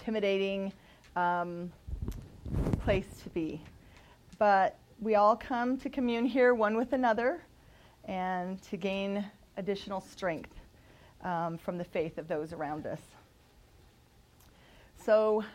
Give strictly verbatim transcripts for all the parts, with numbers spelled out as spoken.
intimidating um, place to be. But we all come to commune here one with another and to gain additional strength um, from the faith of those around us. So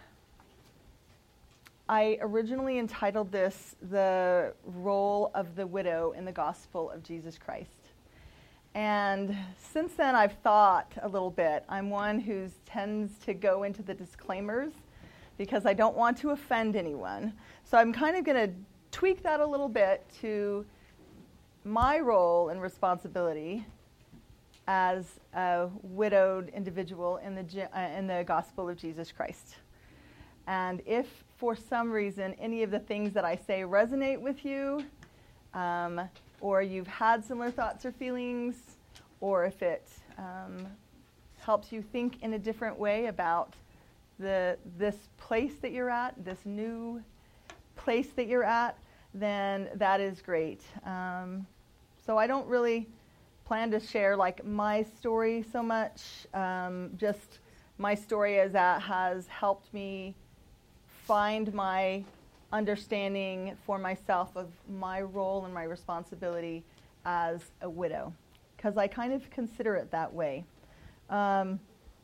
I originally entitled this The Role of the Widow in the Gospel of Jesus Christ. And since then I've thought a little bit. I'm one who tends to go into the disclaimers because I don't want to offend anyone. So I'm kind of going to tweak that a little bit to my role and responsibility as a widowed individual in the uh, in the gospel of Jesus Christ. And if for some reason any of the things that I say resonate with you, um, or you've had similar thoughts or feelings, or if it um, helps you think in a different way about the this place that you're at, this new place that you're at, then that is great. Um, so I don't really plan to share like my story so much, um, just my story as that has helped me find my understanding for myself of my role and my responsibility as a widow, because I kind of consider it that way. Um,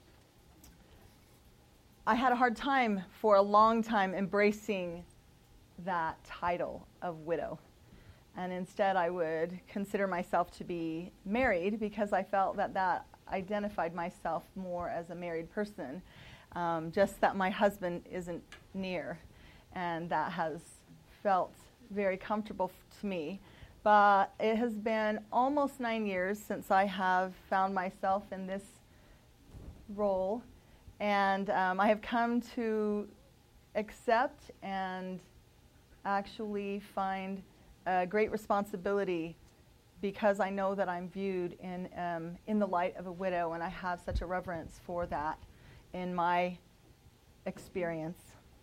I had a hard time for a long time embracing that title of widow. And instead I would consider myself to be married because I felt that that identified myself more as a married person, um, just that my husband isn't near. And that has felt very comfortable f- to me. But it has been almost nine years since I have found myself in this role. And um, I have come to accept and actually find a great responsibility because I know that I'm viewed in um, in the light of a widow, and I have such a reverence for that in my experience.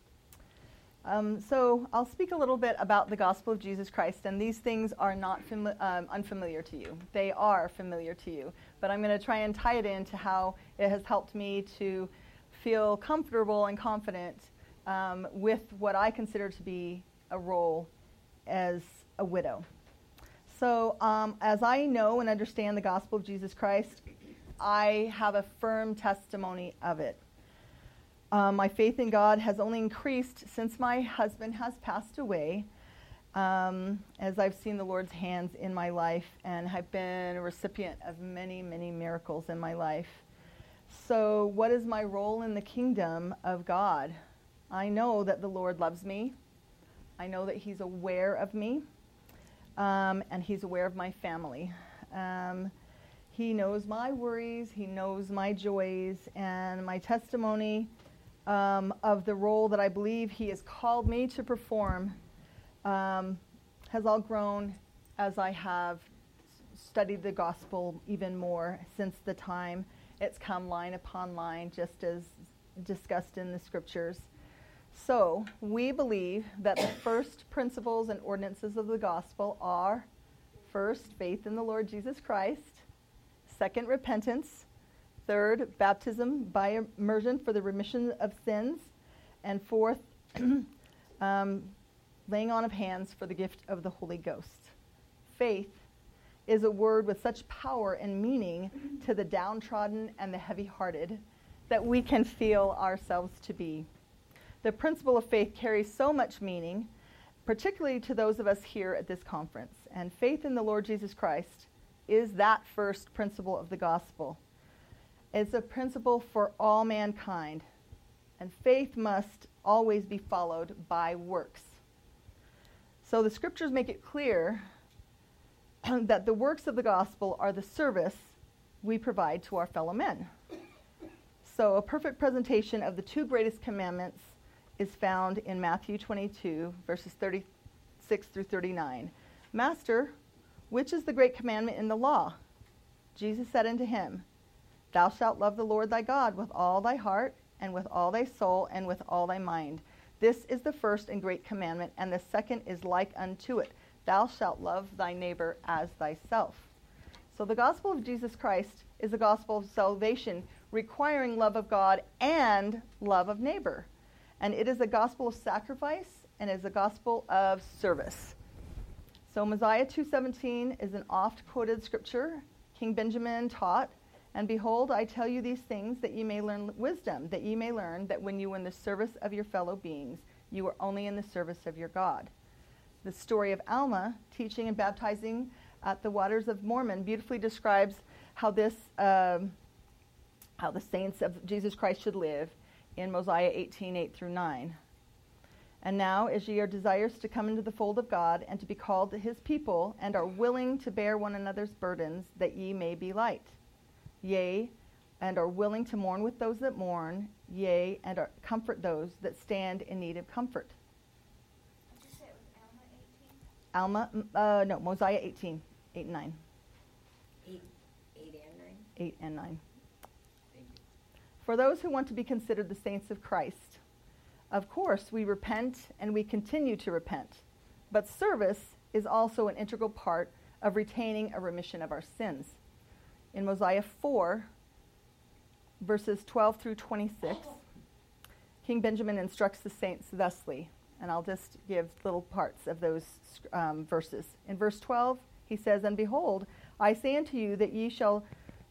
Um, so I'll speak a little bit about the gospel of Jesus Christ, and these things are not fami- um, unfamiliar to you. They are familiar to you, but I'm going to try and tie it into how it has helped me to feel comfortable and confident um, with what I consider to be a role as a widow. So um, as I know and understand the gospel of Jesus Christ, I have a firm testimony of it. Um, my faith in God has only increased since my husband has passed away, um, as I've seen the Lord's hands in my life and have been a recipient of many, many miracles in my life. So what is my role in the kingdom of God? I know that the Lord loves me. I know that he's aware of me, um, and he's aware of my family. Um, he knows my worries, he knows my joys, and my testimony um, of the role that I believe he has called me to perform um, has all grown as I have studied the gospel even more since the time it's come line upon line, just as discussed in the scriptures. So, we believe that the first principles and ordinances of the gospel are, first, faith in the Lord Jesus Christ, second, repentance, third, baptism by immersion for the remission of sins, and fourth, um, laying on of hands for the gift of the Holy Ghost. Faith is a word with such power and meaning to the downtrodden and the heavy-hearted that we can feel ourselves to be. The principle of faith carries so much meaning, particularly to those of us here at this conference. And faith in the Lord Jesus Christ is that first principle of the gospel. It's a principle for all mankind, and faith must always be followed by works. So the scriptures make it clear that the works of the gospel are the service we provide to our fellow men. So a perfect presentation of the two greatest commandments is found in Matthew twenty-two, verses thirty-six through thirty-nine. Master, which is the great commandment in the law? Jesus said unto him, Thou shalt love the Lord thy God with all thy heart, and with all thy soul, and with all thy mind. This is the first and great commandment, and the second is like unto it. Thou shalt love thy neighbor as thyself. So the gospel of Jesus Christ is a gospel of salvation requiring love of God and love of neighbor. And it is a gospel of sacrifice and is a gospel of service. So Mosiah two seventeen is an oft-quoted scripture. King Benjamin taught, "And behold, I tell you these things that ye may learn wisdom, that ye may learn that when you are in the service of your fellow beings, you are only in the service of your God." The story of Alma, teaching and baptizing at the waters of Mormon, beautifully describes how this, um, how the saints of Jesus Christ should live in Mosiah eighteen, eight through nine. "And now, as ye are desirous to come into the fold of God, and to be called to his people, and are willing to bear one another's burdens, that ye may be light. Yea, and are willing to mourn with those that mourn, yea, and are comfort those that stand in need of comfort." Did you say it was Alma eighteen? Alma, uh, no, Mosiah eighteen, eight and nine. Eight, eight and nine. eight and nine. Thank you. For those who want to be considered the saints of Christ, of course, we repent and we continue to repent, but service is also an integral part of retaining a remission of our sins. In Mosiah four, verses twelve through twenty-six, King Benjamin instructs the saints thusly, and I'll just give little parts of those um, verses. In verse twelve, he says, "And behold, I say unto you that ye shall...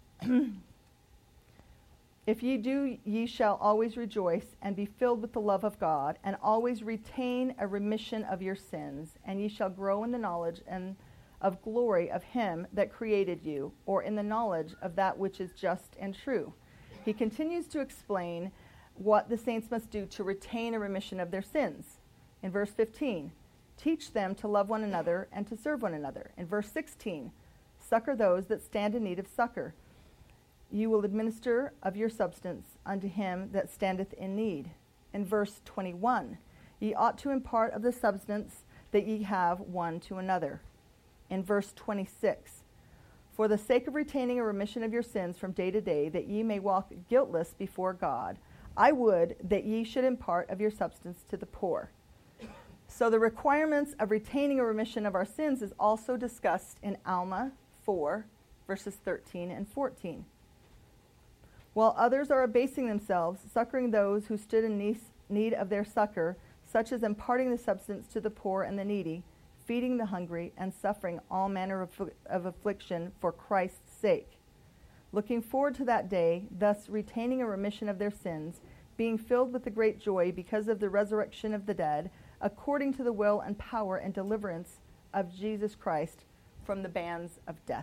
If ye do, ye shall always rejoice and be filled with the love of God, and always retain a remission of your sins, and ye shall grow in the knowledge and of glory of him that created you, or in the knowledge of that which is just and true." He continues to explain what the saints must do to retain a remission of their sins. In verse fifteen, "Teach them to love one another and to serve one another." In verse sixteen, "Succor those that stand in need of succor. You will administer of your substance unto him that standeth in need." In verse twenty-one, "Ye ought to impart of the substance that ye have one to another." In verse twenty-six, "For the sake of retaining a remission of your sins from day to day, that ye may walk guiltless before God, I would that ye should impart of your substance to the poor." So the requirements of retaining a remission of our sins is also discussed in Alma four, verses thirteen and fourteen. "While others are abasing themselves, succoring those who stood in need of their succor, such as imparting the substance to the poor and the needy, feeding the hungry, and suffering all manner of, of affliction for Christ's sake. Looking forward to that day, thus retaining a remission of their sins, being filled with the great joy because of the resurrection of the dead, according to the will and power and deliverance of Jesus Christ from the bands of death."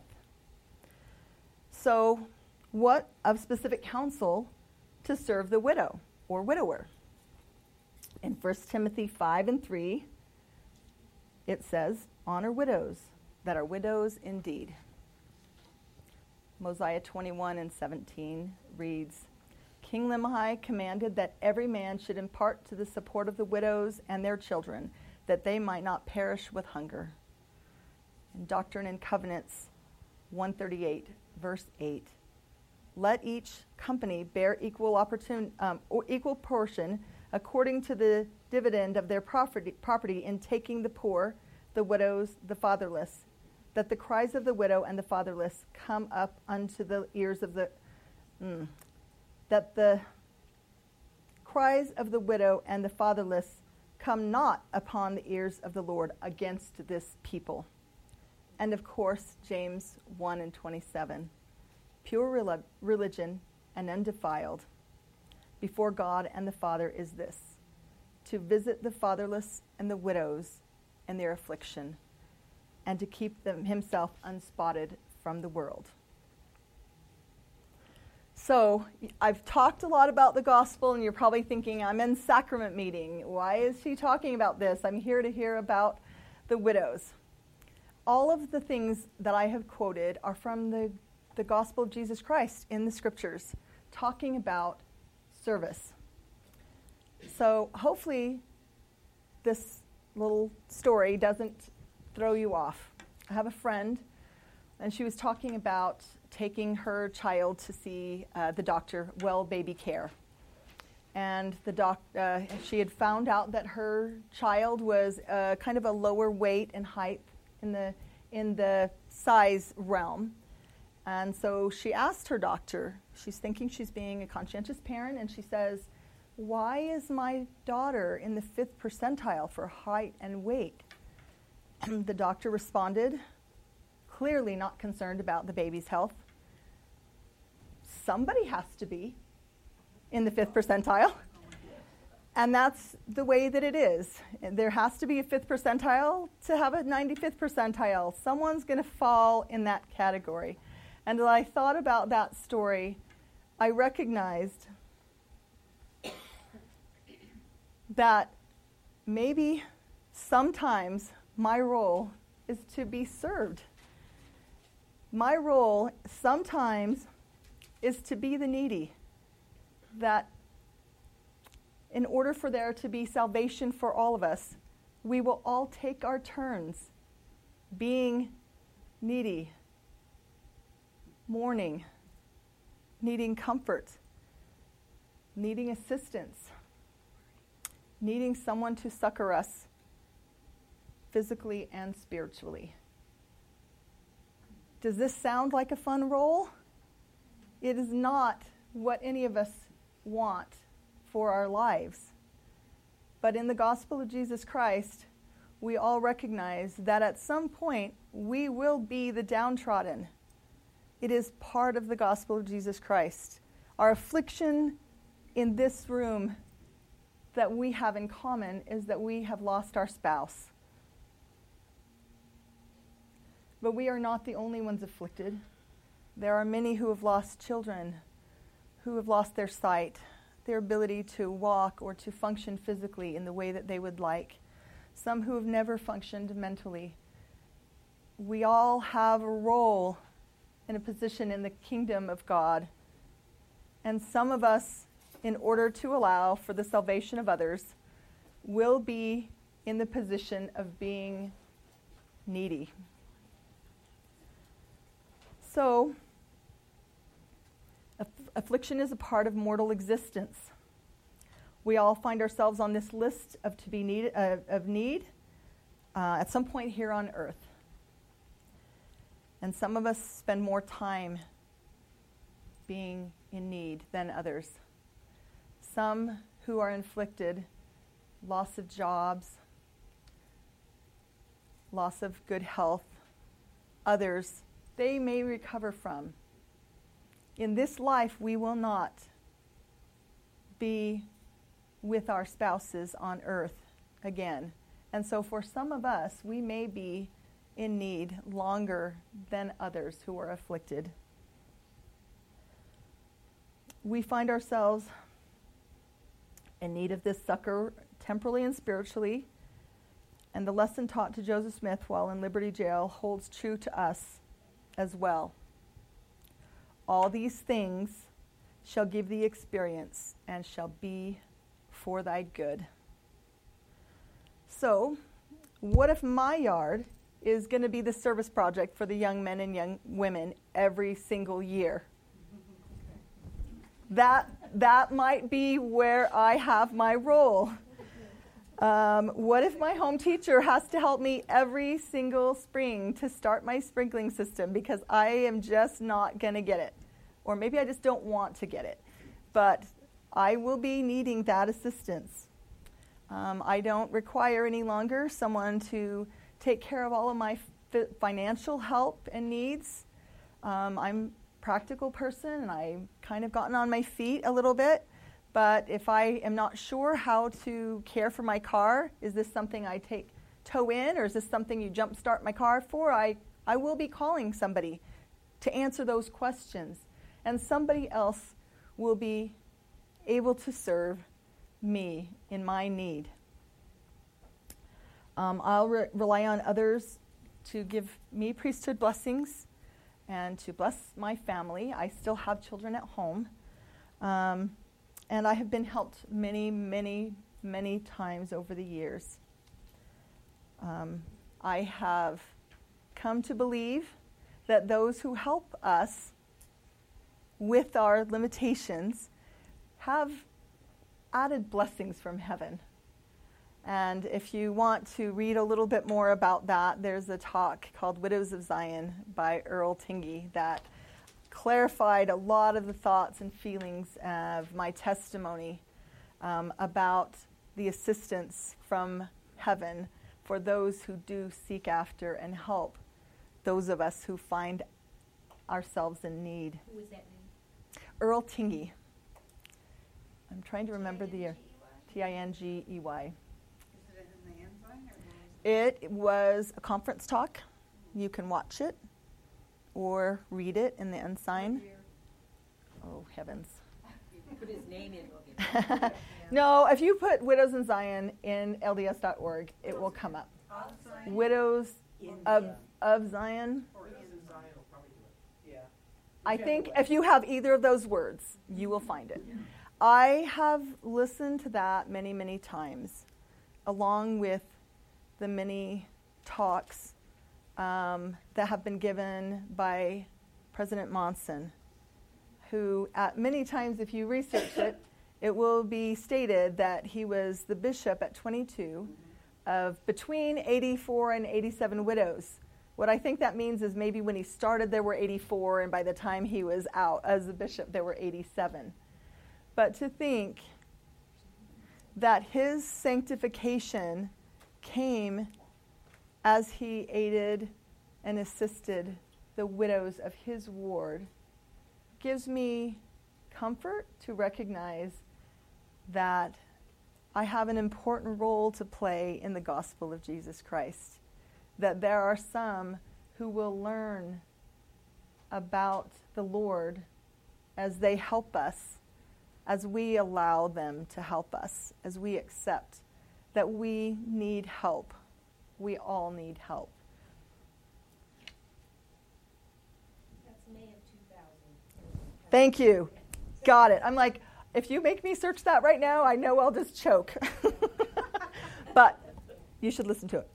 So, what of specific counsel to serve the widow or widower? In First Timothy five and three, it says, "Honor widows that are widows indeed." Mosiah twenty-one and seventeen reads, "King Limhi commanded that every man should impart to the support of the widows and their children, that they might not perish with hunger." In Doctrine and Covenants one thirty-eight, verse eight, "Let each company bear equal opportun- um, or equal portion according to the dividend of their property, property in taking the poor, the widows, the fatherless, that the cries of the widow and the fatherless come up unto the ears of the mm, that the cries of the widow and the fatherless come not upon the ears of the Lord against this people." And of course, James one and twenty-seven, "Pure rel- religion and undefiled before God and the Father is this, to visit the fatherless and the widows in their affliction, and to keep them himself unspotted from the world." So, I've talked a lot about the gospel, and you're probably thinking, I'm in sacrament meeting. Why is she talking about this? I'm here to hear about the widows. All of the things that I have quoted are from the, the gospel of Jesus Christ in the scriptures, talking about service. So, hopefully, this little story doesn't throw you off. I have a friend, and she was talking about taking her child to see uh, the doctor, Well Baby Care. And the doc, uh, she had found out that her child was uh, kind of a lower weight and height in the in the size realm, And so she asked her doctor, she's thinking she's being a conscientious parent, and she says, why is my daughter in the fifth percentile for height and weight? The doctor responded, clearly not concerned about the baby's health. Somebody has to be in the fifth percentile. And that's the way that it is. There has to be a fifth percentile to have a ninety-fifth percentile. Someone's going to fall in that category. And as I thought about that story, I recognized that maybe sometimes my role is to be served. My role sometimes is to be the needy. That in order for there to be salvation for all of us, we will all take our turns being needy, mourning, needing comfort, needing assistance, needing someone to succor us physically and spiritually. Does this sound like a fun role? It is not what any of us want for our lives. But in the gospel of Jesus Christ, we all recognize that at some point we will be the downtrodden. It is part of the gospel of Jesus Christ. Our affliction in this room that we have in common is that we have lost our spouse. But we are not the only ones afflicted. There are many who have lost children, who have lost their sight, their ability to walk or to function physically in the way that they would like. Some who have never functioned mentally. We all have a role in a position in the kingdom of God. And some of us, in order to allow for the salvation of others, will be in the position of being needy. So, aff- affliction is a part of mortal existence. We all find ourselves on this list of to be need, uh, of need uh, at some point here on earth. And some of us spend more time being in need than others. Some who are inflicted, loss of jobs, loss of good health. Others, they may recover from. In this life, we will not be with our spouses on earth again. And so for some of us, we may be in need longer than others who are afflicted. We find ourselves in need of this succor temporally and spiritually, and the lesson taught to Joseph Smith while in Liberty Jail holds true to us as well. All these things shall give thee experience and shall be for thy good. So, what if my yard is going to be the service project for the young men and young women every single year? That that might be where I have my role. Um, what if my home teacher has to help me every single spring to start my sprinkling system because I am just not going to get it? Or maybe I just don't want to get it. But I will be needing that assistance. Um, I don't require any longer someone to take care of all of my f- financial help and needs. Um, I'm a practical person, and I've kind of gotten on my feet a little bit. But if I am not sure how to care for my car, is this something I take tow in, or is this something you jump start my car for? I, I will be calling somebody to answer those questions. And somebody else will be able to serve me in my need. Um, I'll re- rely on others to give me priesthood blessings and to bless my family. I still have children at home. Um, and I have been helped many, many, many times over the years. Um, I have come to believe that those who help us with our limitations have added blessings from heaven. And if you want to read a little bit more about that, there's a talk called Widows of Zion by Earl Tingey that clarified a lot of the thoughts and feelings of my testimony um, about the assistance from heaven for those who do seek after and help those of us who find ourselves in need. Who was that name? Earl Tingey. I'm trying to remember the year. T I N G E Y. Is it in the Ensign or where is It was a conference talk. You can watch it or read it in the Ensign. Oh, heavens. Put his name in, we'll get it. No, if you put Widows in Zion in L D S dot org, it will come up. Of Zion? Widows In of, the- of Zion. Or in Zion will probably do it. Yeah. I think if you have either of those words, you will find it. I have listened to that many, many times, along with the many talks um, that have been given by President Monson, who at many times, if you research it, it will be stated that he was the bishop at twenty-two of between eighty-four and eighty-seven widows. What I think that means is maybe when he started there were eighty-four, and by the time he was out as a bishop there were eighty-seven. But to think that his sanctification came as he aided and assisted the widows of his ward gives me comfort to recognize that I have an important role to play in the gospel of Jesus Christ. That there are some who will learn about the Lord as they help us, as we allow them to help us, as we accept that we need help. We all need help. That's May of two thousand. Thank you. Got it. I'm like, if you make me search that right now, I know I'll just choke. But you should listen to it.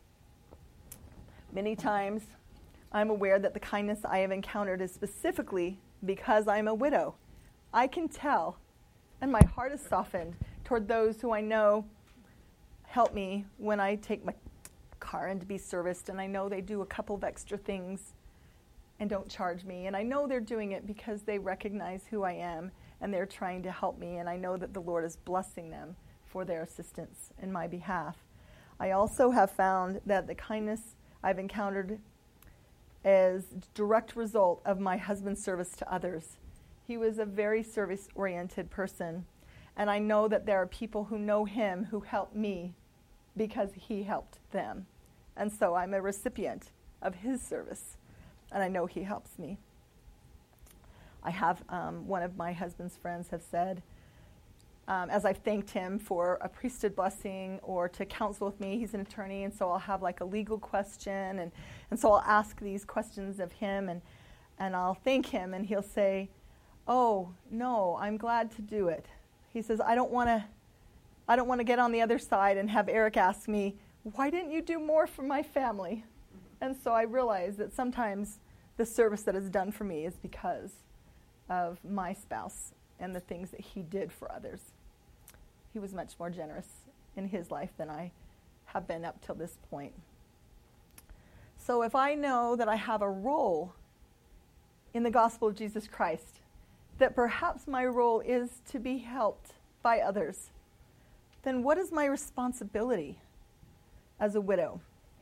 Many times, I'm aware that the kindness I have encountered is specifically because I'm a widow. I can tell, and my heart is softened toward those who I know help me when I take my car in to be serviced, and I know they do a couple of extra things and don't charge me, and I know they're doing it because they recognize who I am, and they're trying to help me, and I know that the Lord is blessing them for their assistance in my behalf. I also have found that the kindness I've encountered is a direct result of my husband's service to others. He was a very service-oriented person, and I know that there are people who know him who help me because he helped them. And so I'm a recipient of his service, and I know he helps me. I have um, one of my husband's friends have said, um, as I've thanked him for a priesthood blessing or to counsel with me, he's an attorney, and so I'll have like a legal question, and, and so I'll ask these questions of him, and, and I'll thank him, and he'll say, oh, no, I'm glad to do it. He says, I don't want to I don't want to get on the other side and have Eric ask me, why didn't you do more for my family? And so I realize that sometimes the service that is done for me is because of my spouse and the things that he did for others. He was much more generous in his life than I have been up till this point. So if I know that I have a role in the gospel of Jesus Christ, that perhaps my role is to be helped by others, then what is my responsibility as a widow?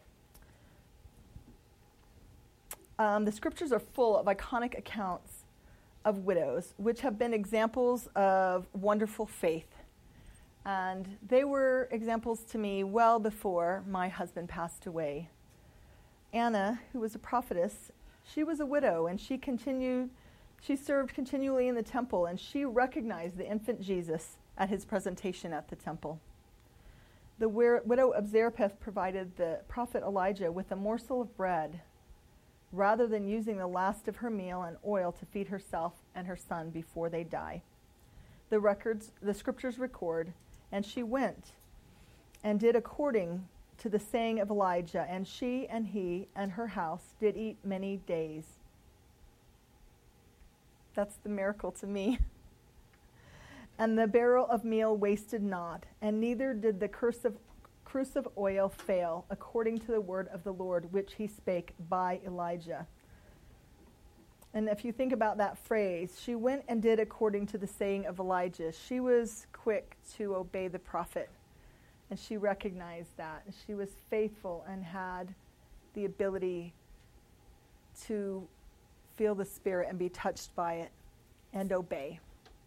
Um, the scriptures are full of iconic accounts of widows, which have been examples of wonderful faith. And they were examples to me well before my husband passed away. Anna, who was a prophetess, she was a widow, and she continued, she served continually in the temple, and she recognized the infant Jesus at his presentation at the temple. The widow of Zarephath provided the prophet Elijah with a morsel of bread rather than using the last of her meal and oil to feed herself and her son before they die. The records, the scriptures record, and she went and did according to the saying of Elijah, and she and he and her house did eat many days. That's the miracle to me. And the barrel of meal wasted not, and neither did the cruse of, cruse of oil fail, according to the word of the Lord, which he spake by Elijah. And if you think about that phrase, she went and did according to the saying of Elijah. She was quick to obey the prophet. And she recognized that. She was faithful and had the ability to feel the Spirit and be touched by it and obey.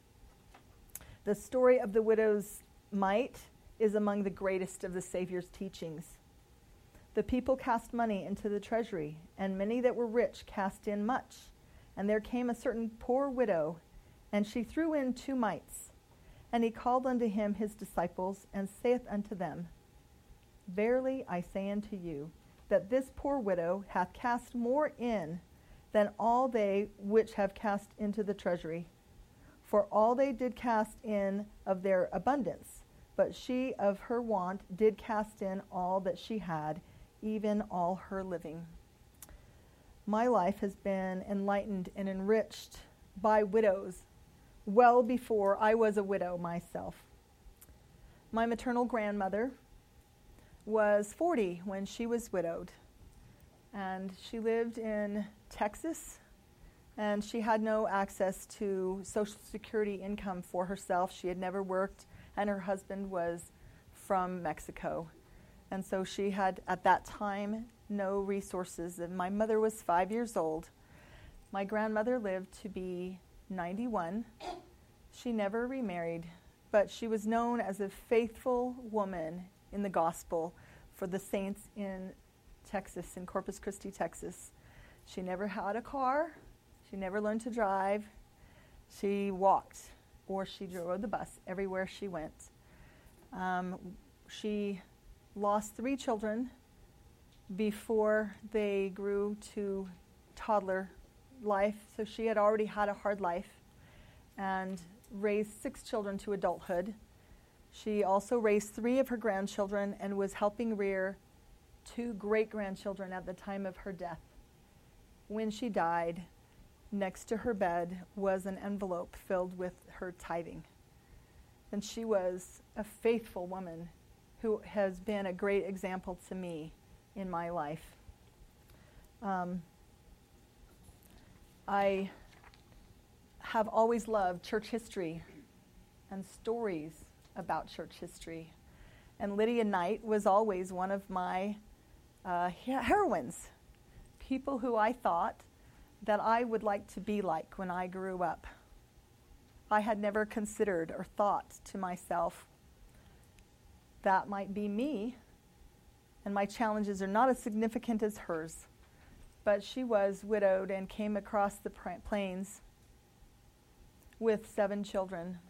The story of the widow's mite is among the greatest of the Savior's teachings. The people cast money into the treasury, and many that were rich cast in much. And there came a certain poor widow, and she threw in two mites. And he called unto him his disciples, and saith unto them, Verily I say unto you, that this poor widow hath cast more in than all they which have cast into the treasury. For all they did cast in of their abundance, but she of her want did cast in all that she had, even all her living. My life has been enlightened and enriched by widows well before I was a widow myself. My maternal grandmother was forty when she was widowed, and she lived in Texas, and she had no access to Social Security income for herself. She had never worked, and her husband was from Mexico. And so she had, at that time, no resources. And my mother was five years old. My grandmother lived to be ninety-one. She never remarried, but she was known as a faithful woman in the gospel for the saints in Texas, in Corpus Christi, Texas. She never had a car. She never learned to drive. She walked, or she rode the bus everywhere she went. Um, she lost three children before they grew to toddler life, so she had already had a hard life, and raised six children to adulthood. She also raised three of her grandchildren and was helping rear two great-grandchildren at the time of her death. When she died, next to her bed was an envelope filled with her tithing. And she was a faithful woman who has been a great example to me in my life. Um, I have always loved church history and stories about church history. And Lydia Knight was always one of my uh, heroines, people who I thought that I would like to be like when I grew up. I had never considered or thought to myself, that might be me, and my challenges are not as significant as hers. But she was widowed and came across the plains with seven children.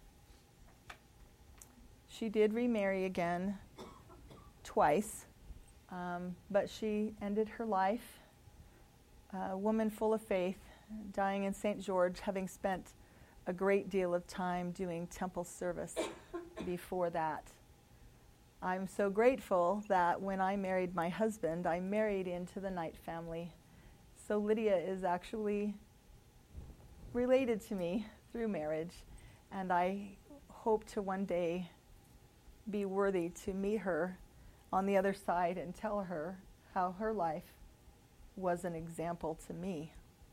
She did remarry again twice, um, but she ended her life a woman full of faith, dying in Saint George, having spent a great deal of time doing temple service before that. I'm so grateful that when I married my husband, I married into the Knight family. So Lydia is actually related to me through marriage, and I hope to one day be worthy to meet her on the other side and tell her how her life was an example to me.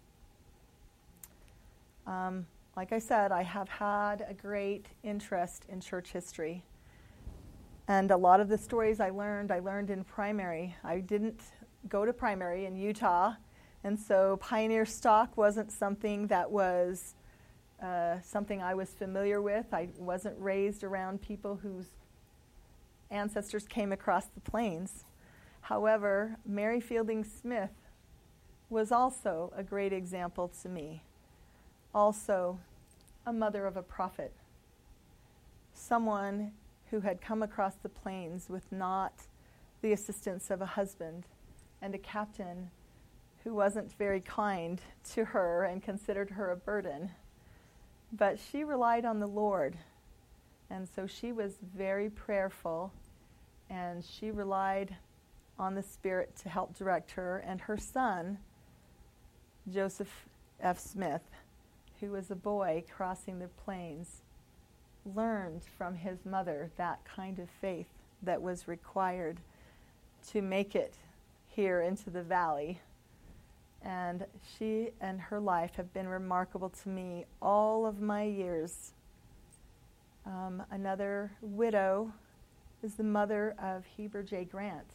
Um, like I said, I have had a great interest in church history. And a lot of the stories I learned, I learned in primary. I didn't go to primary in Utah, and so pioneer stock wasn't something that was uh, something I was familiar with. I wasn't raised around people whose ancestors came across the plains. However, Mary Fielding Smith was also a great example to me. Also, a mother of a prophet. Someone who had come across the plains with not the assistance of a husband, and a captain who wasn't very kind to her and considered her a burden. But she relied on the Lord, and so she was very prayerful, and she relied on the Spirit to help direct her. And her son, Joseph F. Smith, who was a boy crossing the plains, learned from his mother that kind of faith that was required to make it here into the valley And she and her life have been remarkable to me all of my years. Um, another widow is the mother of Heber J. Grant,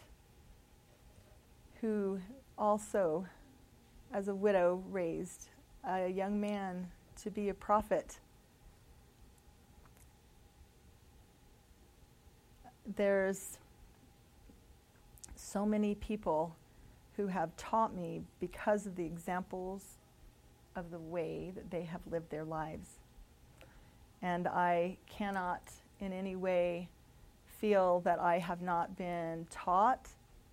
who also, as a widow, raised a young man to be a prophet. There's so many people who have taught me because of the examples of the way that they have lived their lives. And I cannot in any way feel that I have not been taught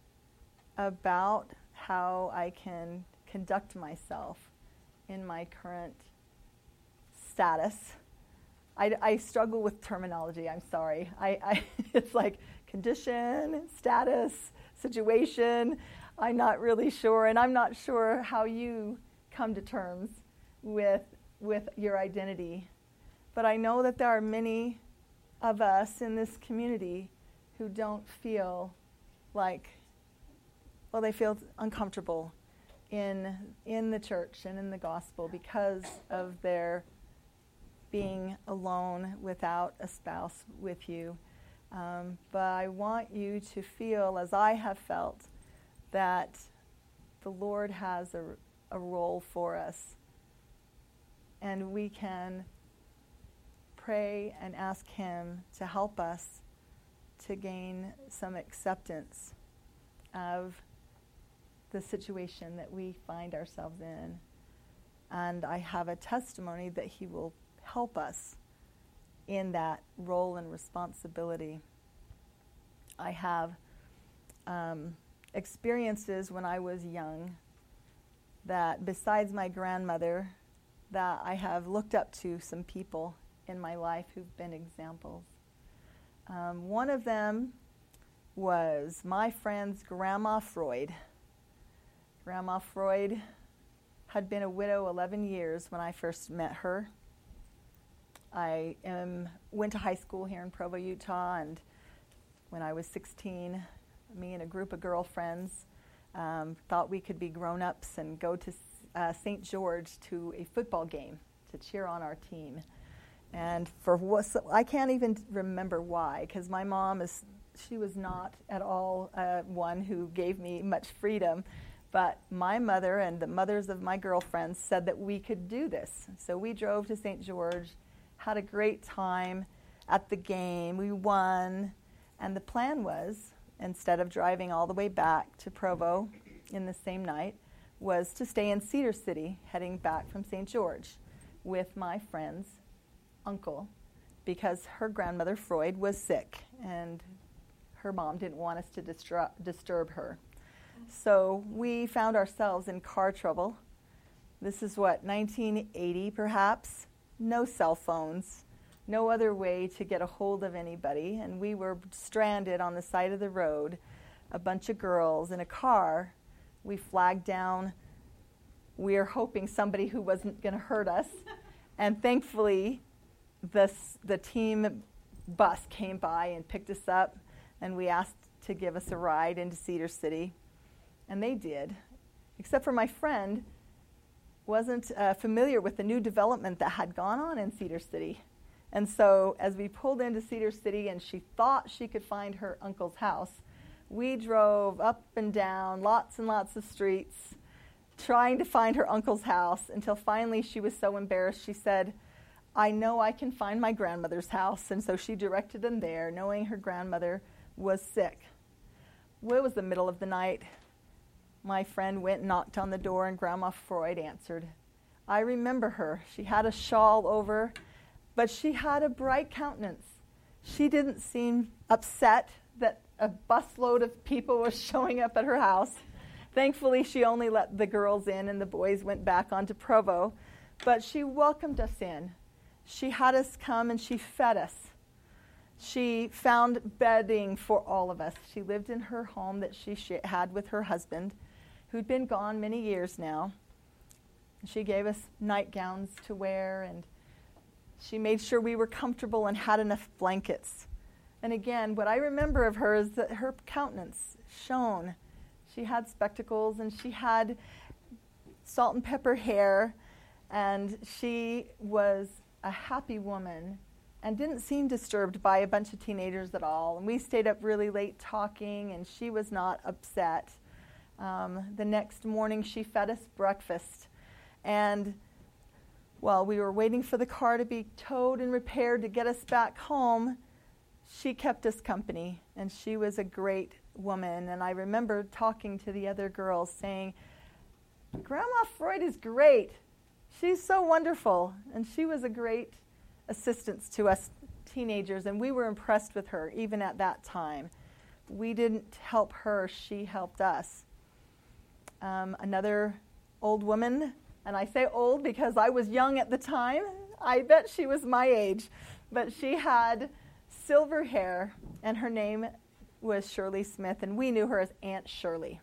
about how I can conduct myself in my current status. I, I struggle with terminology, I'm sorry. I, I it's like condition, status, situation. I'm not really sure, and I'm not sure how you come to terms with with your identity. But I know that there are many of us in this community who don't feel like, well, they feel uncomfortable in in the church and in the gospel because of their being alone without a spouse with you. Um, but I want you to feel, as I have felt, that the Lord has a, a role for us. And we can pray and ask Him to help us to gain some acceptance of the situation that we find ourselves in. And I have a testimony that He will help us in that role and responsibility. I have um, experiences when I was young that, besides my grandmother, that I have looked up to some people in my life who've been examples. Um, one of them was my friend's Grandma Freud. Grandma Freud had been a widow eleven years when I first met her. I um, went to high school here in Provo, Utah, and when I was sixteen, me and a group of girlfriends um, thought we could be grown-ups and go to uh, Saint George to a football game to cheer on our team. And for what, so I can't even remember why, because my mom is, she was not at all uh, one who gave me much freedom. But my mother and the mothers of my girlfriends said that we could do this. So we drove to Saint George, had a great time at the game. We won. And the plan was, instead of driving all the way back to Provo in the same night, was to stay in Cedar City, heading back from Saint George, with my friend's uncle, because her grandmother, Freud, was sick, and her mom didn't want us to distra- disturb her. So we found ourselves in car trouble. This is what, nineteen eighty perhaps? No cell phones, no other way to get a hold of anybody, and we were stranded on the side of the road, a bunch of girls in a car. We flagged down. We were hoping somebody who wasn't going to hurt us, and thankfully this, the team bus came by and picked us up, and we asked to give us a ride into Cedar City. And they did, except for my friend wasn't uh, familiar with the new development that had gone on in Cedar City. And so as we pulled into Cedar City and she thought she could find her uncle's house, we drove up and down lots and lots of streets trying to find her uncle's house until finally she was so embarrassed she said, I know I can find my grandmother's house. And so she directed them there, knowing her grandmother was sick. Well, it was the middle of the night. My friend went and knocked on the door, and Grandma Freud answered. I remember her. She had a shawl over, but she had a bright countenance. She didn't seem upset that a busload of people was showing up at her house. Thankfully, she only let the girls in, and the boys went back onto Provo. But she welcomed us in. She had us come, and she fed us. She found bedding for all of us. She lived in her home that she sh- had with her husband, who'd been gone many years now. She gave us nightgowns to wear, and she made sure we were comfortable and had enough blankets. And again, what I remember of her is that her countenance shone. She had spectacles, and she had salt and pepper hair, and she was a happy woman and didn't seem disturbed by a bunch of teenagers at all. And we stayed up really late talking, and she was not upset. Um, the next morning, she fed us breakfast. And while we were waiting for the car to be towed and repaired to get us back home, she kept us company, and she was a great woman. And I remember talking to the other girls saying, Grandma Freud is great. She's so wonderful. And she was a great assistance to us teenagers, and we were impressed with her even at that time. We didn't help her, she helped us. Um, another old woman, and I say old because I was young at the time. I bet she was my age, but she had silver hair, and her name was Shirley Smith, and we knew her as Aunt Shirley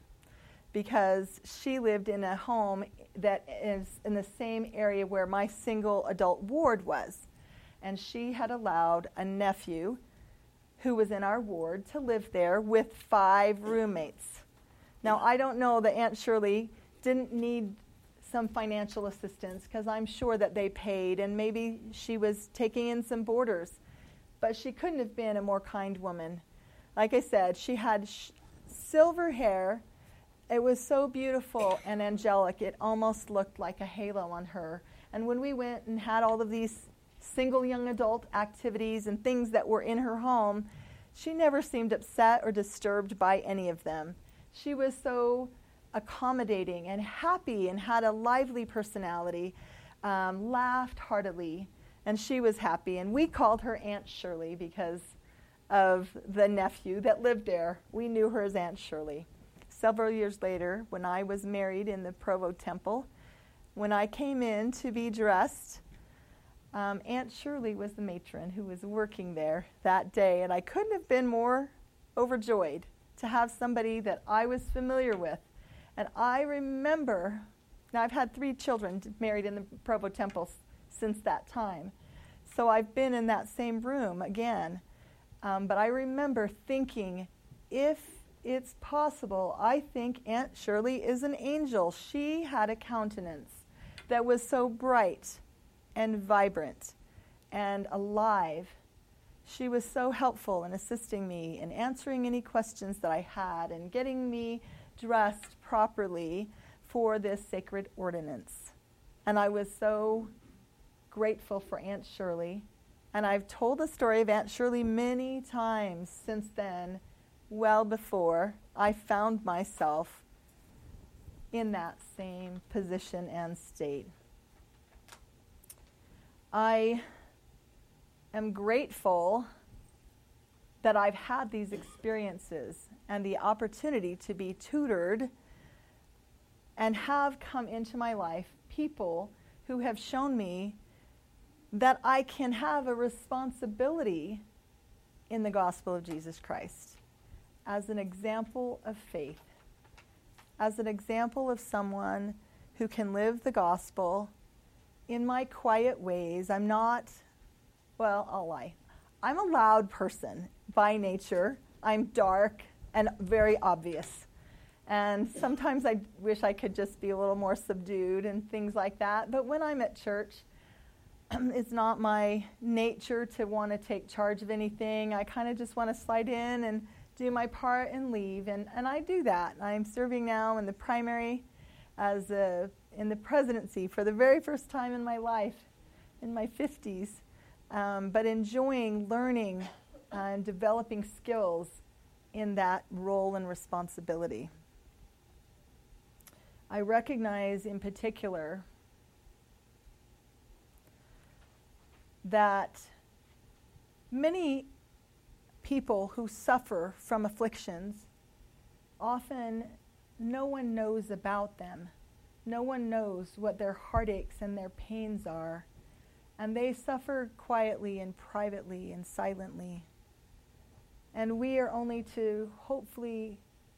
because she lived in a home that is in the same area where my single adult ward was. And she had allowed a nephew who was in our ward to live there with five roommates. Now, I don't know that Aunt Shirley didn't need some financial assistance because I'm sure that they paid, and maybe she was taking in some boarders. But she couldn't have been a more kind woman. Like I said, she had sh- silver hair. It was so beautiful and angelic, it almost looked like a halo on her. And when we went and had all of these single young adult activities and things that were in her home, she never seemed upset or disturbed by any of them. She was so accommodating and happy and had a lively personality, um, laughed heartily, and she was happy. And we called her Aunt Shirley because of the nephew that lived there. We knew her as Aunt Shirley. Several years later, when I was married in the Provo Temple, when I came in to be dressed, um, Aunt Shirley was the matron who was working there that day, and I couldn't have been more overjoyed to have somebody that I was familiar with. And I remember, now I've had three children married in the Provo Temple s- since that time, so I've been in that same room again. Um, but I remember thinking, if it's possible, I think Aunt Shirley is an angel. She had a countenance that was so bright and vibrant and alive. She was so helpful in assisting me in answering any questions that I had and getting me dressed properly for this sacred ordinance. And I was so grateful for Aunt Shirley. And I've told the story of Aunt Shirley many times since then, well before I found myself in that same position and state. I am grateful that I've had these experiences and the opportunity to be tutored and have come into my life people who have shown me that I can have a responsibility in the gospel of Jesus Christ as an example of faith, as an example of someone who can live the gospel in my quiet ways. I'm not, well, I'll lie. I'm a loud person by nature. I'm dark and very obvious. And sometimes I wish I could just be a little more subdued and things like that. But when I'm at church, it's not my nature to want to take charge of anything. I kind of just want to slide in and do my part and leave. And, and I do that. I'm serving now in the primary as a, in the presidency for the very first time in my life, in my fifties, um, but enjoying learning uh, and developing skills in that role and responsibility. I recognize in particular that many people who suffer from afflictions, often no one knows about them. No one knows what their heartaches and their pains are. And they suffer quietly and privately and silently. And we are only to hopefully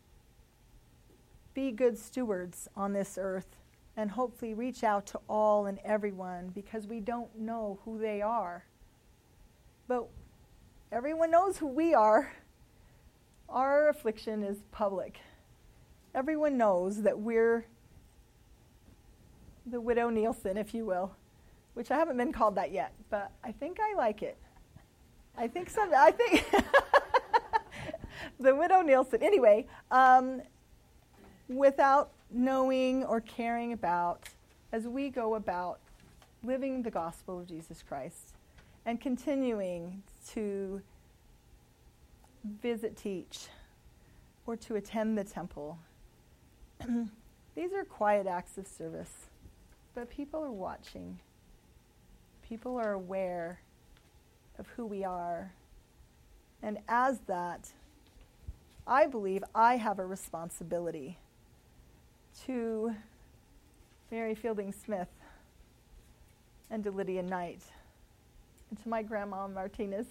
be good stewards on this earth and hopefully reach out to all and everyone because we don't know who they are. But everyone knows who we are. Our affliction is public. Everyone knows that we're the Widow Nielsen, if you will, which I haven't been called that yet, but I think I like it. I think some. I think the Widow Nielsen. Anyway, um, without knowing or caring about, as we go about living the gospel of Jesus Christ and continuing to visit, teach, or to attend the temple. These are quiet acts of service, but people are watching. People are aware of who we are. And as that, I believe I have a responsibility to Mary Fielding Smith and to Lydia Knight and to my grandma Martinez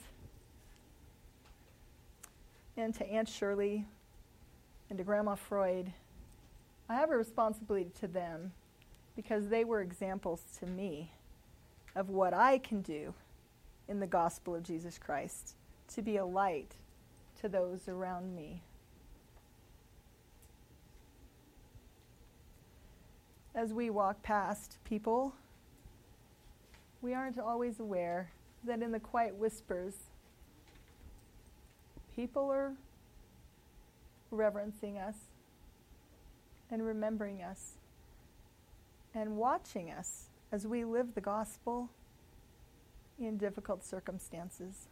and to Aunt Shirley and to Grandma Freud. I have a responsibility to them because they were examples to me of what I can do in the gospel of Jesus Christ to be a light to those around me. As we walk past people, we aren't always aware that in the quiet whispers, people are reverencing us and remembering us and watching us as we live the gospel in difficult circumstances.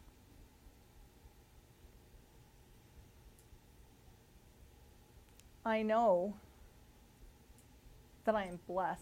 I know that I am blessed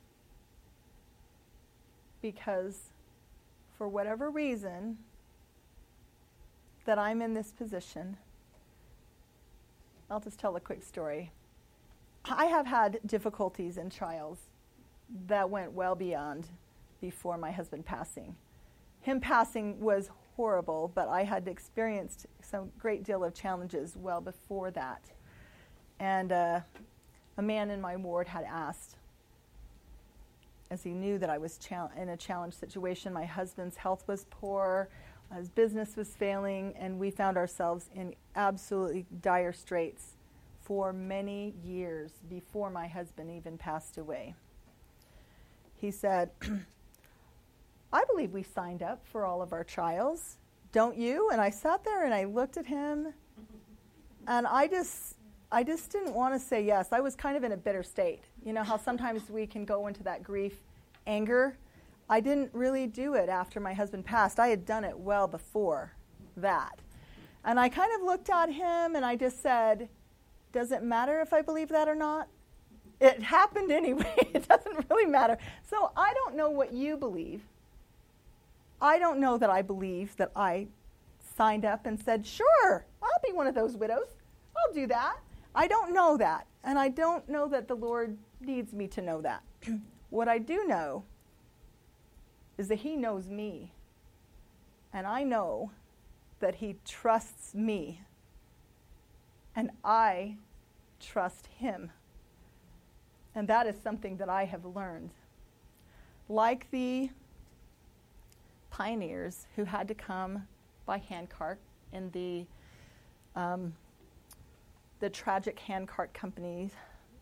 because for whatever reason that I'm in this position, I'll just tell a quick story. I have had difficulties and trials that went well beyond before my husband passing. Him passing was horrible, but I had experienced some great deal of challenges well before that. And uh, a man in my ward had asked, as he knew that I was chal- in a challenged situation. My husband's health was poor, his business was failing, and we found ourselves in absolutely dire straits for many years before my husband even passed away. He said, I believe we signed up for all of our trials, don't you? And I sat there and I looked at him, and I just... I just didn't want to say yes. I was kind of in a bitter state. You know how sometimes we can go into that grief, anger? I didn't really do it after my husband passed. I had done it well before that. And I kind of looked at him and I just said, does it matter if I believe that or not? It happened anyway. It doesn't really matter. So I don't know what you believe. I don't know that I believe that I signed up and said, sure, I'll be one of those widows. I'll do that. I don't know that, and I don't know that the Lord needs me to know that. What I do know is that He knows me, and I know that He trusts me, and I trust Him. And that is something that I have learned. Like the pioneers who had to come by handcart in the um, the tragic handcart companies,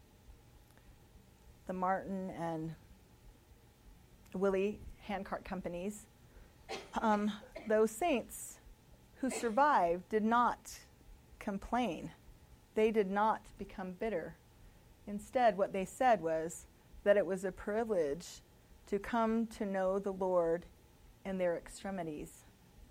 the Martin and Willie handcart companies, um, those saints who survived did not complain. They did not become bitter. Instead, what they said was that it was a privilege to come to know the Lord in their extremities.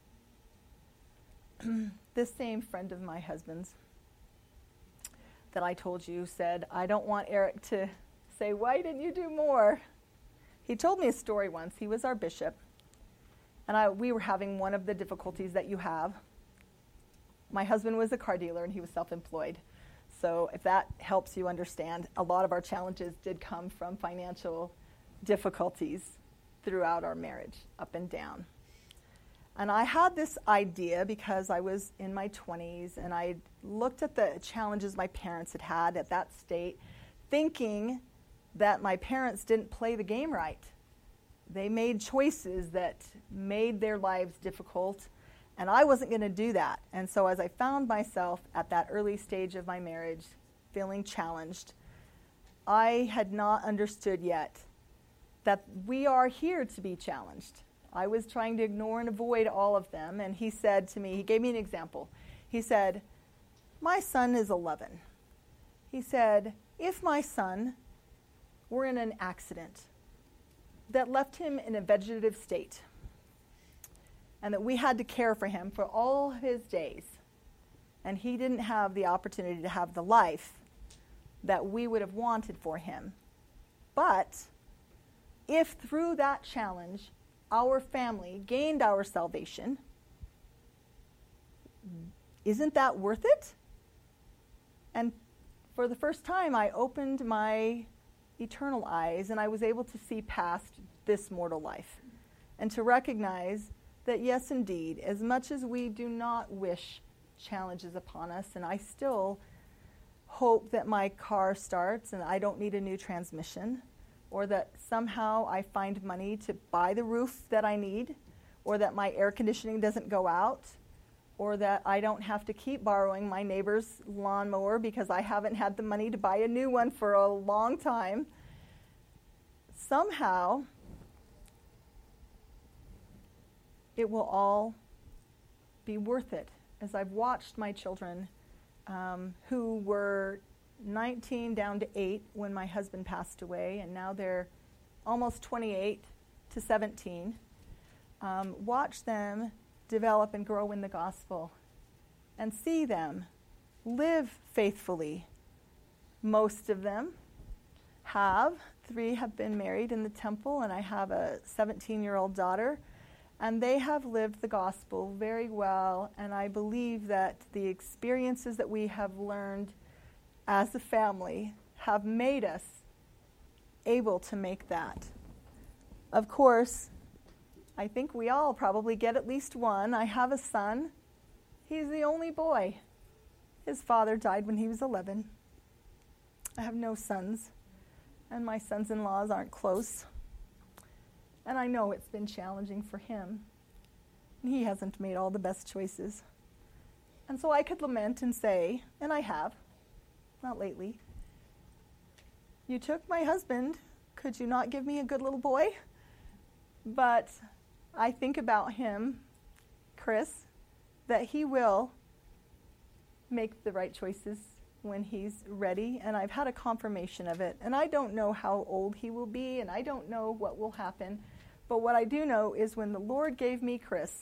This same friend of my husband's that I told you said, I don't want Eric to say, why didn't you do more? He told me a story once. He was our bishop, and I, we were having one of the difficulties that you have. My husband was a car dealer, and he was self-employed. So if that helps you understand, a lot of our challenges did come from financial difficulties throughout our marriage, up and down. And I had this idea because I was in my twenties, and I looked at the challenges my parents had had at that state, thinking that my parents didn't play the game right. They made choices that made their lives difficult, and I wasn't going to do that. And so as I found myself at that early stage of my marriage feeling challenged, I had not understood yet that we are here to be challenged. I was trying to ignore and avoid all of them, and he said to me, he gave me an example. He said, my son is eleven. He said, if my son were in an accident that left him in a vegetative state, and that we had to care for him for all his days, and he didn't have the opportunity to have the life that we would have wanted for him, but if through that challenge our family gained our salvation, isn't that worth it? And for the first time, I opened my eternal eyes, and I was able to see past this mortal life and to recognize that, yes, indeed, as much as we do not wish challenges upon us, and I still hope that my car starts and I don't need a new transmission, or that somehow I find money to buy the roof that I need, or that my air conditioning doesn't go out, or that I don't have to keep borrowing my neighbor's lawnmower because I haven't had the money to buy a new one for a long time. Somehow, it will all be worth it, as I've watched my children um, who were nineteen down to eight when my husband passed away, and now they're almost twenty-eight to seventeen. Um, watch them develop and grow in the gospel and see them live faithfully. Most of them have. Three have been married in the temple, and I have a seventeen-year-old daughter, and they have lived the gospel very well, and I believe that the experiences that we have learned as a family have made us able to make that. Of course, I think we all probably get at least one. I have a son. He's the only boy. His father died when he was eleven. I have no sons, and my sons-in-laws aren't close. And I know it's been challenging for him. He hasn't made all the best choices. And so I could lament and say, and I have, not lately, you took my husband. Could you not give me a good little boy? But I think about him, Chris, that he will make the right choices when he's ready, and I've had a confirmation of it. And I don't know how old he will be, and I don't know what will happen, but what I do know is when the Lord gave me Chris,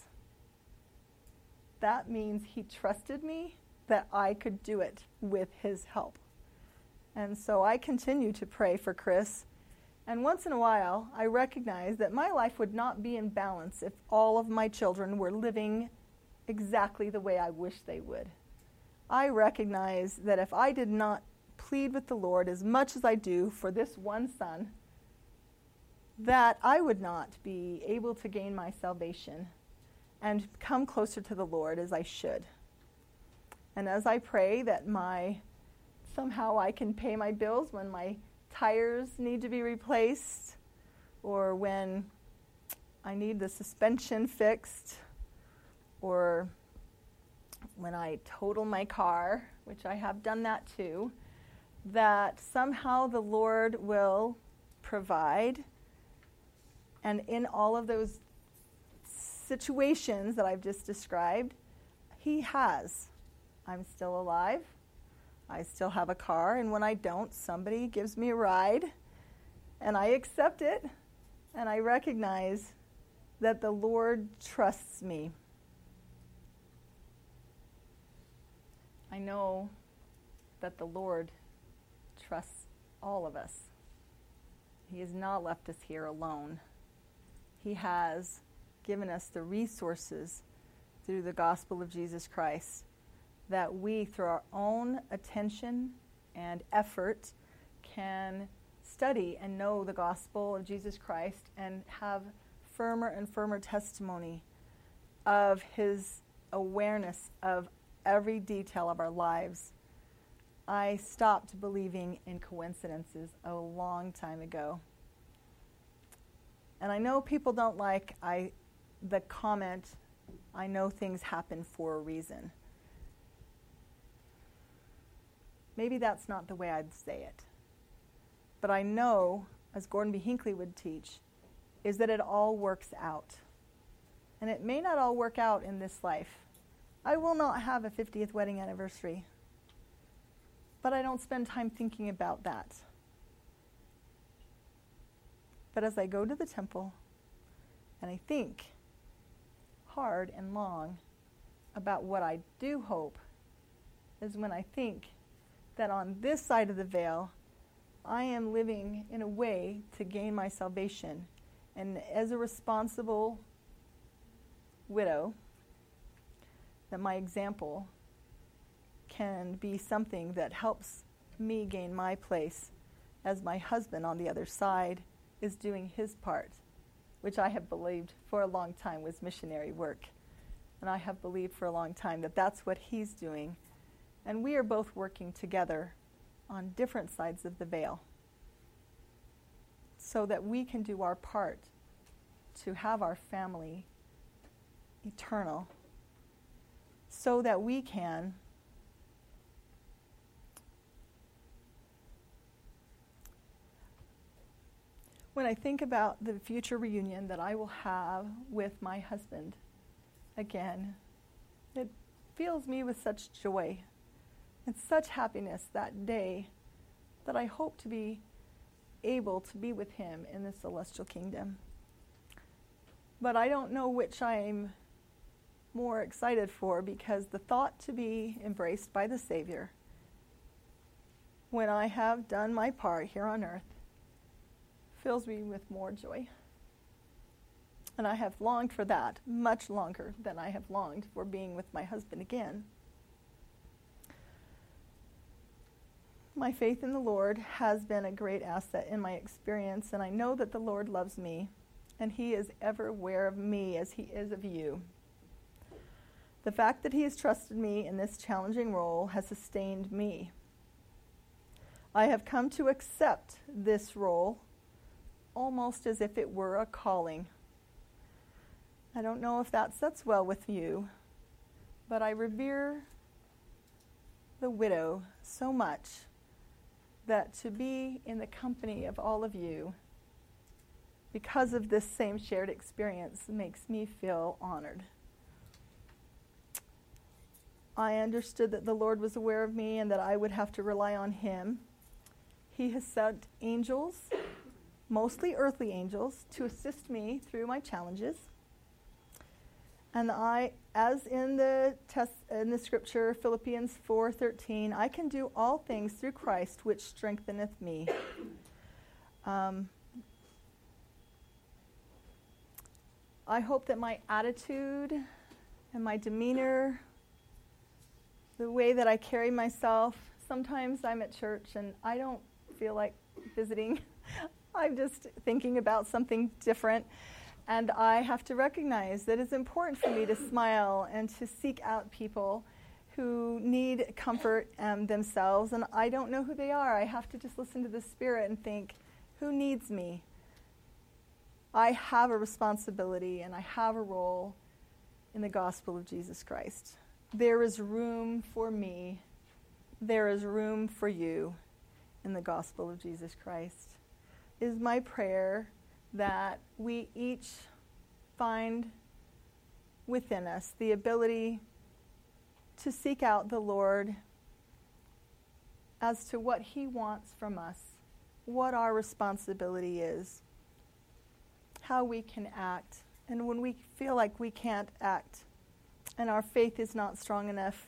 that means he trusted me that I could do it with his help. And so I continue to pray for Chris. And once in a while, I recognize that my life would not be in balance if all of my children were living exactly the way I wish they would. I recognize that if I did not plead with the Lord as much as I do for this one son, that I would not be able to gain my salvation and come closer to the Lord as I should. And as I pray that my somehow I can pay my bills when my tires need to be replaced, or when I need the suspension fixed, or when I total my car, which I have done that too, that somehow the Lord will provide. And in all of those situations that I've just described, He has. I'm still alive. I still have a car, and when I don't, somebody gives me a ride, and I accept it, and I recognize that the Lord trusts me. I know that the Lord trusts all of us. He has not left us here alone. He has given us the resources through the gospel of Jesus Christ that we, through our own attention and effort, can study and know the gospel of Jesus Christ and have firmer and firmer testimony of His awareness of every detail of our lives. I stopped believing in coincidences a long time ago. And I know people don't like I, the comment, I know things happen for a reason. Maybe that's not the way I'd say it. But I know as Gordon B. Hinckley would teach, is that it all works out. And it may not all work out in this life. I will not have a fiftieth wedding anniversary. But I don't spend time thinking about that. But as I go to the temple and I think hard and long about what I do hope, is when I think that on this side of the veil, I am living in a way to gain my salvation. And as a responsible widow, that my example can be something that helps me gain my place as my husband on the other side is doing his part, which I have believed for a long time was missionary work. And I have believed for a long time that that's what he's doing. And we are both working together on different sides of the veil so that we can do our part to have our family eternal, so that we can when I think about the future reunion that I will have with my husband again, it fills me with such joy and such happiness that day that I hope to be able to be with him in the celestial kingdom. But I don't know which I'm more excited for, because the thought to be embraced by the Savior when I have done my part here on earth fills me with more joy. And I have longed for that much longer than I have longed for being with my husband again. My faith in the Lord has been a great asset in my experience, and I know that the Lord loves me, and he is ever aware of me as he is of you. The fact that he has trusted me in this challenging role has sustained me. I have come to accept this role almost as if it were a calling. I don't know if that sits well with you, but I revere the widow so much that to be in the company of all of you because of this same shared experience makes me feel honored. I understood that the Lord was aware of me and that I would have to rely on him. He has sent angels, mostly earthly angels, to assist me through my challenges. And I, as in the test, in the scripture, Philippians four thirteen, I can do all things through Christ, which strengtheneth me. Um, I hope that my attitude and my demeanor, the way that I carry myself, sometimes I'm at church and I don't feel like visiting. I'm just thinking about something different. And I have to recognize that it's important for me to smile and to seek out people who need comfort um, themselves. And I don't know who they are. I have to just listen to the Spirit and think, who needs me? I have a responsibility and I have a role in the gospel of Jesus Christ. There is room for me. There is room for you in the gospel of Jesus Christ. It is my prayer that we each find within us the ability to seek out the Lord as to what he wants from us, what our responsibility is, how we can act. And when we feel like we can't act and our faith is not strong enough,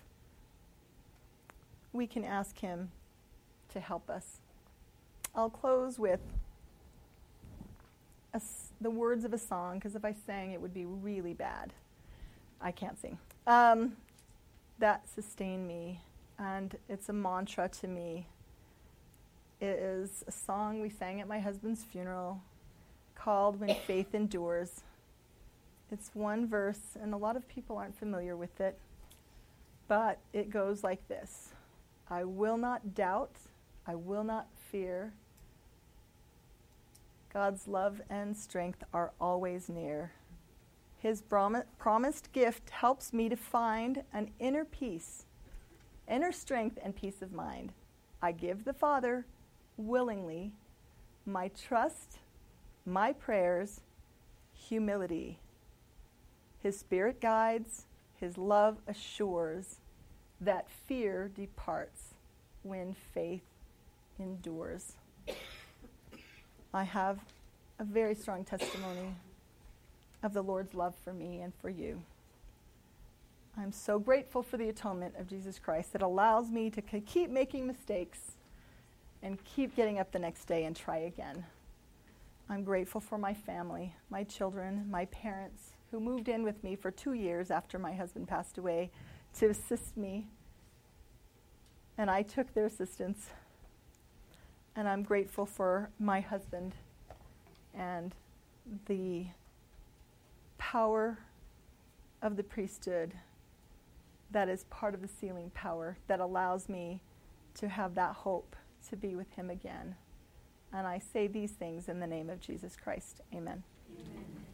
we can ask him to help us. I'll close with A, the words of a song, because if I sang, it would be really bad. I can't sing. Um, that sustain me, and it's a mantra to me. It is a song we sang at my husband's funeral called When Faith Endures. It's one verse, and a lot of people aren't familiar with it, but it goes like this. I will not doubt, I will not fear. God's love and strength are always near. His prom- promised gift helps me to find an inner peace, inner strength and peace of mind. I give the Father willingly my trust, my prayers, humility. His Spirit guides, His love assures, that fear departs when faith endures. I have a very strong testimony of the Lord's love for me and for you. I'm so grateful for the atonement of Jesus Christ that allows me to c- keep making mistakes and keep getting up the next day and try again. I'm grateful for my family, my children, my parents, who moved in with me for two years after my husband passed away to assist me. And I took their assistance. And I'm grateful for my husband and the power of the priesthood that is part of the sealing power that allows me to have that hope to be with him again. And I say these things in the name of Jesus Christ. Amen. Amen.